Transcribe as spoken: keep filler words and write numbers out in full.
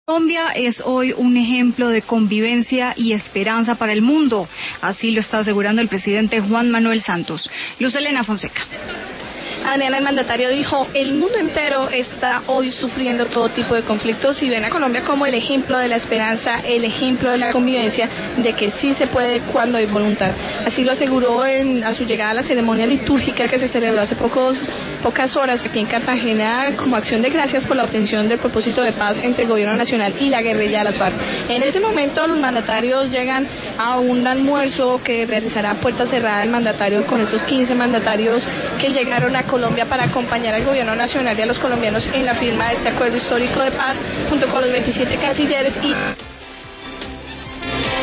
Colombia es hoy un ejemplo de convivencia y esperanza para el mundo, así lo está asegurando el presidente Juan Manuel Santos. Luz Elena Fonseca. Adriana, el mandatario dijo, el mundo entero está hoy sufriendo todo tipo de conflictos y ven a Colombia como el ejemplo de la esperanza, el ejemplo de la convivencia, de que sí se puede cuando hay voluntad. Así lo aseguró en, a su llegada a la ceremonia litúrgica que se celebró hace pocos, pocas horas aquí en Cartagena como acción de gracias por la obtención del propósito de paz entre el gobierno nacional y la guerrilla de las FARC. En ese momento los mandatarios llegan a un almuerzo que realizará a puerta cerrada el mandatario con estos quince mandatarios que llegaron a Colombia para acompañar al gobierno nacional y a los colombianos en la firma de este acuerdo histórico de paz junto con los veintisiete cancilleres y